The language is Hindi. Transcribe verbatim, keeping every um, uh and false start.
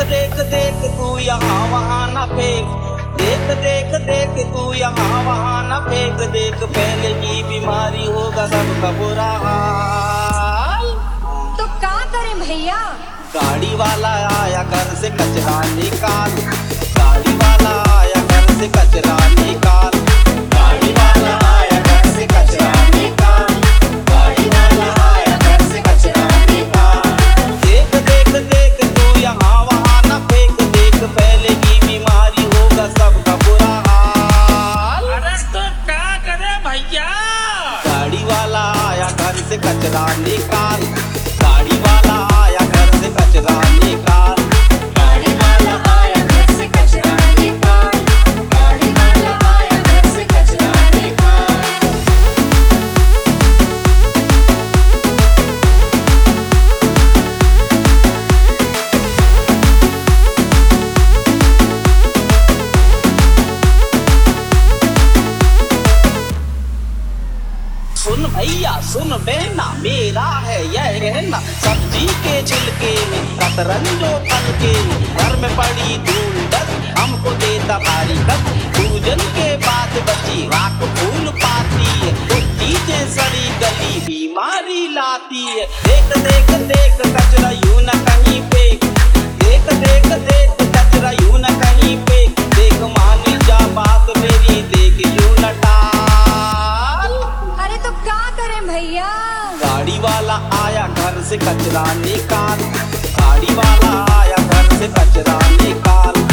देख देख तू यहाँ वहाँ न फेंक, देख देख देख तू यहाँ वहाँ न फेंक, देख फैलेगी बीमारी होगा सबका बुरा हाल। तो क्या करें भैया? गाड़ी वाला आया घर से कचरा निकाल, गाड़ी वाला आया घर से कचरा निकाल, गाड़ी वाला आया घर से कचरा निकाल, गाड़ी वाला आया घर से कचरा निकाल। देख देख देख तू यहाँ वहाँ न फेंक, देख फैलेगी बीमारी होगा सबका बुरा हाल। अरे तो क्या करे भैया? गाड़ी वाला आया घर से कचरा निकाल, गाड़ी वाला आया घर से कचरा निकाल, गाड़ी वाला आया घर से कचरा निकाल, गाड़ी वाला आया घर से कचरा निकाल। सुन भैया सुन बहना, मेरा है यह कहना, सब्जी के छिलके में कतरन जो तलके, घर में पड़ी धूल डस्ट हमको देता भारी कष्ट, पूजन के बाद बची राख फूल पाती है, कुछ चीजें सड़ी गली बीमारी लाती है। देख देख देख कचरा यूं न कहीं फेंक, देख देख देख कचरा यूं न कहीं फेंक, देख मान जा बात मेरी, देख यूं न टाल। अरे तो क्या करें भैया? गाड़ी वाला आया घर से कचरा निकाल, गाड़ी वाला आया घर से कचरा निकाल,